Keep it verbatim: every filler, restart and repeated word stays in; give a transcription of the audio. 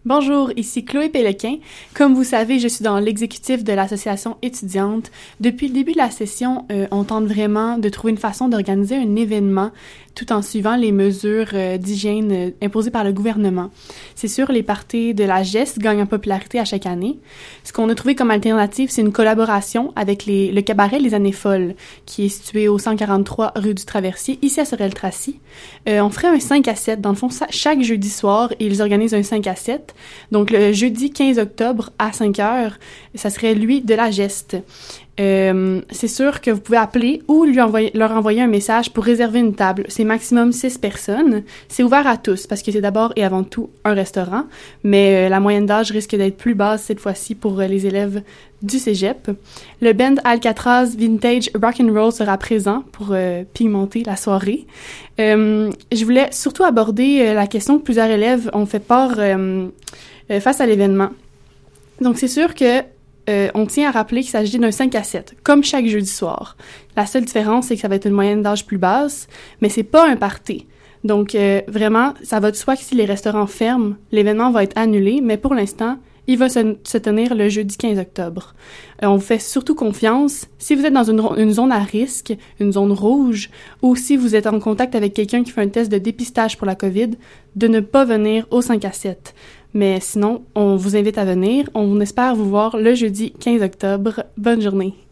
Bonjour, ici Chloé Pélequin. Comme vous savez, je suis dans l'exécutif de l'association étudiante. Depuis le début de la session, euh, on tente vraiment de trouver une façon d'organiser un événement tout en suivant les mesures euh, d'hygiène euh, imposées par le gouvernement. C'est sûr, les parties de la G E S gagnent en popularité à chaque année. Ce qu'on a trouvé comme alternative, c'est une collaboration avec les, le cabaret Les Années Folles, qui est situé au cent quarante-trois rue du Traversier, ici à Sorel-Tracy. Euh, on ferait un cinq à sept. Dans le fond, chaque jeudi soir, ils organisent un cinq à sept. Donc, le jeudi quinze octobre à cinq heures, ça serait lui de la geste. Euh, c'est sûr que vous pouvez appeler ou lui envoyer, leur envoyer un message pour réserver une table. C'est maximum six personnes. C'est ouvert à tous parce que c'est d'abord et avant tout un restaurant, mais euh, la moyenne d'âge risque d'être plus basse cette fois-ci pour euh, les élèves du cégep. Le band Alcatraz Vintage Rock'n'Roll sera présent pour euh, pigmenter la soirée. Euh, je voulais surtout aborder euh, la question que plusieurs élèves ont fait part euh, euh, face à l'événement. Donc, c'est sûr que Euh, on tient à rappeler qu'il s'agit d'un cinq à sept, comme chaque jeudi soir. La seule différence, c'est que ça va être une moyenne d'âge plus basse, mais c'est pas un party. Donc, euh, vraiment, ça va de soi que si les restaurants ferment, l'événement va être annulé, mais pour l'instant, il va se, se tenir le jeudi quinze octobre. Euh, on vous fait surtout confiance. Si vous êtes dans une, une zone à risque, une zone rouge, ou si vous êtes en contact avec quelqu'un qui fait un test de dépistage pour la COVID, de ne pas venir au cinq à sept. Mais sinon, on vous invite à venir. On espère vous voir le jeudi quinze octobre. Bonne journée.